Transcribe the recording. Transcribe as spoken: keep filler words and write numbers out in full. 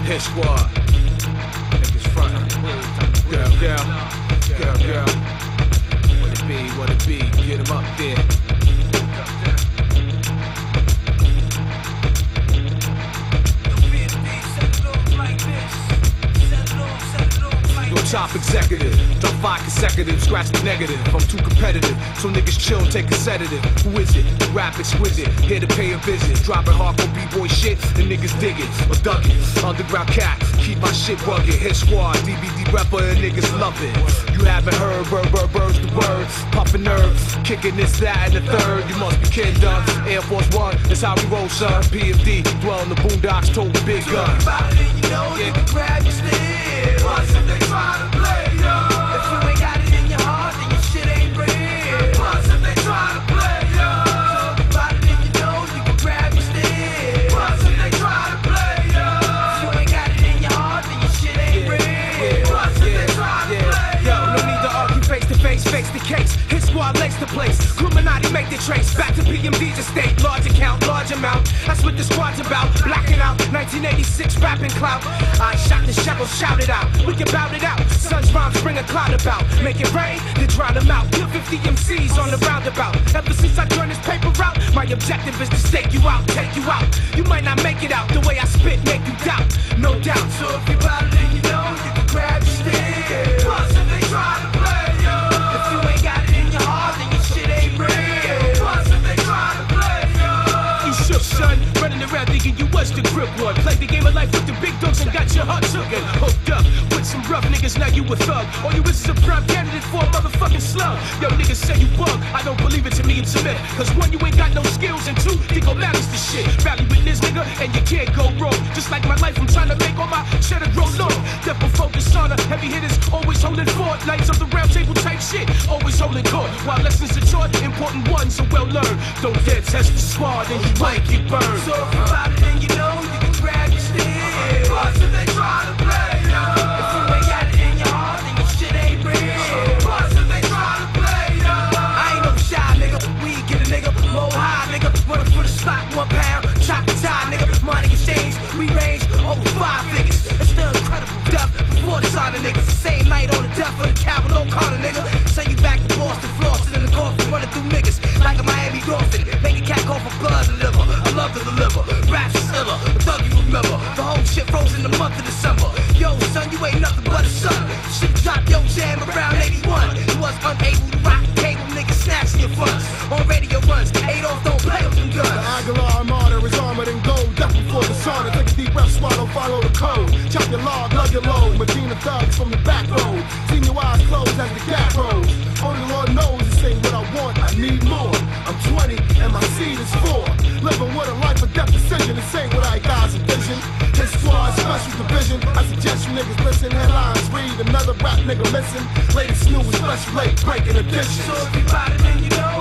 Hit squad. Niggas front. Girl, girl. Girl, girl. What it be, what it be. Get them up there. Top executive, drop five consecutive, scratch the negative. I'm too competitive, so niggas chill and take a sedative. Who is it? The rap exquisite, here to pay a visit. Dropping hardcore b-boy shit, the niggas dig it or dug it. Underground cat, keep my shit rugged. Hit squad, D B D rapper, and niggas love it. You haven't heard, bird, bird, birds the word. Puffin' nerves, kicking this, that, and the third. You must be kidding, done. Air Force One, that's how we roll, son. P F D, dwell in the boondocks, told the big guns. You know you can grab your stick. Once if they try to play you, if you ain't got it in your heart, then your shit ain't real. Once if they try to play you, talk about it and you know you can grab your stick. Once if they try to play you, if you ain't got it in your heart, then your shit ain't real. Once if they try to play you. Yo, no need to argue face to face, face the case. Hit squad lace the place. Illuminati make the trace. Back to P M D's estate. Large account, large amount. That's what the squad's about. Blacking out. nineteen eighty-six rapping clout. I shot the shackles, shout it out. We can bout it out. Sun's rhymes bring a cloud about. Make it rain, then drown them out. Kill fifty M Cs on the roundabout. Ever since I turned this paper out, my objective is to stake you out, take you out. You might not make it out. The way I spit make you doubt. No doubt. So if you bout it and you know you can grab your stick. Once if they try to play you, if you ain't got it in your heart, then your shit ain't real. Once if they try to play you, you shook, son. Running around thinking you was the grip one. Played the game of life with the big dogs and got your heart taken. Hooked up with some rough niggas, now you a thug. All you is is a prime candidate for a motherfucking slug. Yo, niggas say you bug, I don't believe it, to me it's a myth. Cause one, you ain't got no skills, and two, you gon' manage the shit. Rally with this nigga, and you can't go wrong. Just like my life, I'm trying to make all my cheddar grow long. Therefore focus on a heavy hitters, always holding fort. Nights of the round table type shit, always holding court. While lessons are taught, important ones are well learned. Don't dare test the squad, and you might get burned. so if you bout it and you know you can grab your stick. Once if they try to play you, if you ain't got it in your heart, then your shit ain't real. Once if they try to play you, I ain't no shy nigga. We get a nigga, low high nigga. Running for the spot, one pound, chop and tie nigga. Money exchange, we range over five figures. It's still incredible death before the sign of niggas. The same night on the death of the capital Carter nigga. Send you back to Boston, flossing in the coffin, running through niggas like a Miami Dolphin. Make a cat call for blood and liver. I love to deliver. Raps is iller, but thug you remember. The whole shit froze in the month of December. Yo, son, you ain't nothing but a son. Shit dropped your jam around eighty-one. You was unable to rock cable, niggas snatching your funds. On radio runs, Adolf don't play with them guns. The Aguilar Armada is armored in gold. Death before the sauna. Take a deep breath, swallow, follow the code. Chop your log, lug your load. Medina thugs from the back road. Seen your eyes closed as the gap rolls. Only the Lord knows this ain't what I want. I need more. I'm twenty and my seed is four. Living with a life or death decision. This ain't what I guys envision. This squad special division. I suggest you niggas listen. Headlines read. Another rap nigga listen. Latest news, special late breaking edition. So if you bout it and you know